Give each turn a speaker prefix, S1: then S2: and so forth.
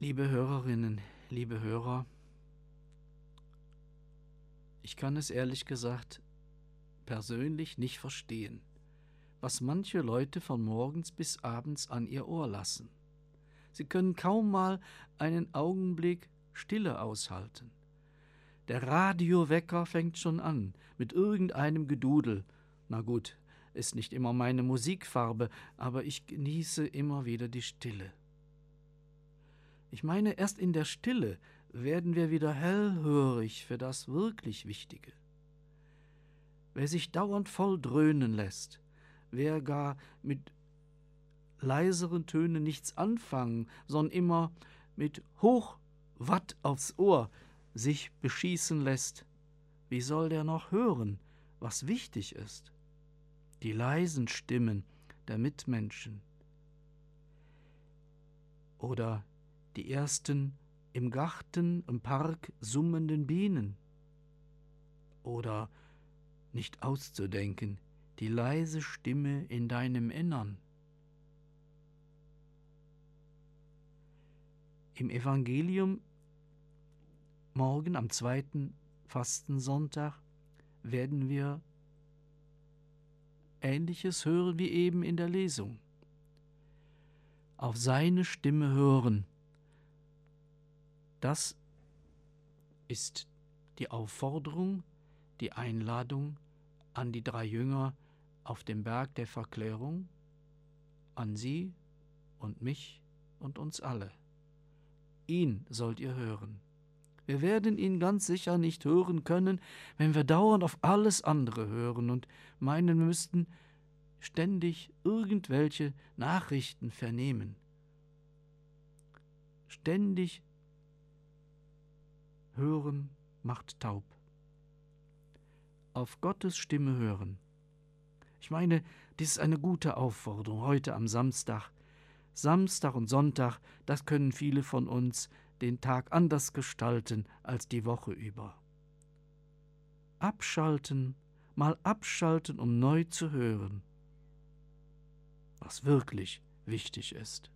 S1: Liebe Hörerinnen, liebe Hörer, ich kann es ehrlich gesagt persönlich nicht verstehen, was manche Leute von morgens bis abends an ihr Ohr lassen. Sie können kaum mal einen Augenblick Stille aushalten. Der Radiowecker fängt schon an mit irgendeinem Gedudel. Na gut, ist nicht immer meine Musikfarbe, aber ich genieße immer wieder die Stille. Ich meine, erst in der Stille werden wir wieder hellhörig für das wirklich Wichtige. Wer sich dauernd voll dröhnen lässt, wer gar mit leiseren Tönen nichts anfangen, sondern immer mit Hochwatt aufs Ohr sich beschießen lässt, wie soll der noch hören, was wichtig ist? Die leisen Stimmen der Mitmenschen oder die ersten im Garten, im Park summenden Bienen oder, nicht auszudenken, die leise Stimme in deinem Innern. Im Evangelium morgen am 2. Fastensonntag werden wir Ähnliches hören wie eben in der Lesung. Auf seine Stimme hören, das ist die Aufforderung, die Einladung an die 3 Jünger auf dem Berg der Verklärung, an sie und mich und uns alle. Ihn sollt ihr hören. Wir werden ihn ganz sicher nicht hören können, wenn wir dauernd auf alles andere hören und meinen, wir müssten ständig irgendwelche Nachrichten vernehmen. Ständig hören macht taub. Auf Gottes Stimme hören. Ich meine, dies ist eine gute Aufforderung heute am Samstag. Samstag und Sonntag, das können viele von uns den Tag anders gestalten als die Woche über. Abschalten, mal abschalten, um neu zu hören, was wirklich wichtig ist.